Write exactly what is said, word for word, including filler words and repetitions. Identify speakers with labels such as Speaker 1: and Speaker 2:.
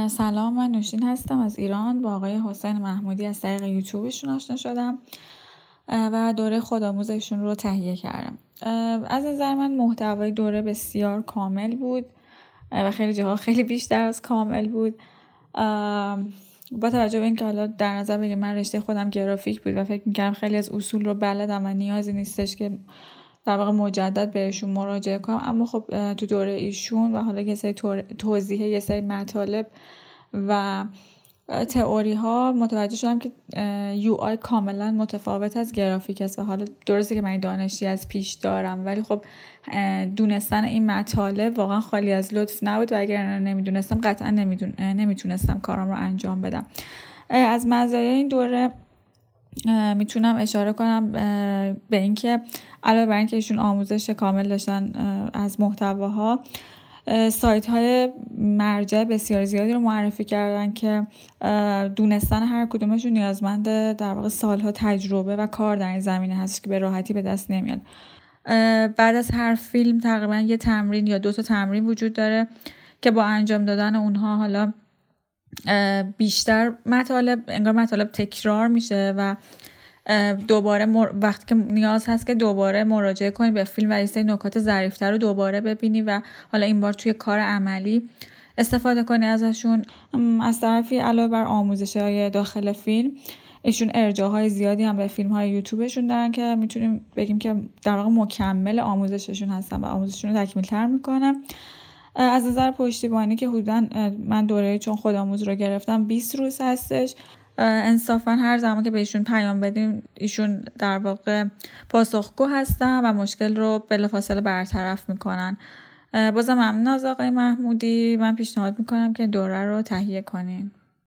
Speaker 1: سلام، من نوشین هستم از ایران. با آقای حسین محمودی از طریق یوتیوبشون آشنا شدم و دوره خودآموزشون رو تهیه کردم. از نظر من محتوای دوره بسیار کامل بود و خیلی جاها خیلی بیشتر از کامل بود. با توجه به اینکه حالا در نظر بگیریم من رشته خودم گرافیک بود و فکر می‌کردم خیلی از اصول رو بلدم و نیازی نیستش که در واقع مجدد بهشون مراجعه کنم، اما خب تو دوره ایشون و حالا یه سری توضیح یه سری مطالب و تئوری ها متوجه شدم که یو آی کاملا متفاوت از گرافیک است و حالا درسته که من دانشی از پیش دارم، ولی خب دونستن این مطالب واقعا خالی از لطف نبود و اگر نمیدونستم قطعا نمیدون نمیتونستم کارم رو انجام بدم. از مزایای این دوره میتونم اشاره کنم به اینکه علاوه بر اینکه ایشون آموزش کامل داشتن از محتواها، سایت های مرجع بسیار زیادی رو معرفی کردن که دونستن هر کدومشون نیازمند در واقع سالها تجربه و کار در این زمینه هست که به راحتی به دست نمیاد. بعد از هر فیلم تقریبا یه تمرین یا دو تا تمرین وجود داره که با انجام دادن اونها حالا بیشتر مطالب انگار مطالب تکرار میشه و دوباره مر... وقتی که نیاز هست که دوباره مراجعه کنی به فیلم و یه سری نکات ظریف‌تر رو دوباره ببینی و حالا این بار توی کار عملی استفاده کنی ازشون. از طرفی علاوه بر آموزش‌های داخل فیلم، ایشون ارجاع‌های زیادی هم به فیلم‌های یوتیوبشون دارن که میتونیم بگیم که در واقع مکمل آموزششون هستن و آموزششون رو تکمیل‌تر میکنن. از نظر پشتیبانی که حدوداً من دوره چون خودآموز رو گرفتم بیست روز هستش. انصافا هر زمان که بهشون پیام بدیم ایشون در واقع پاسخگو هستن و مشکل رو بلافاصله برطرف میکنن. بازم ممنون از آقای محمودی. من پیشنهاد میکنم که دوره رو تهیه کنین.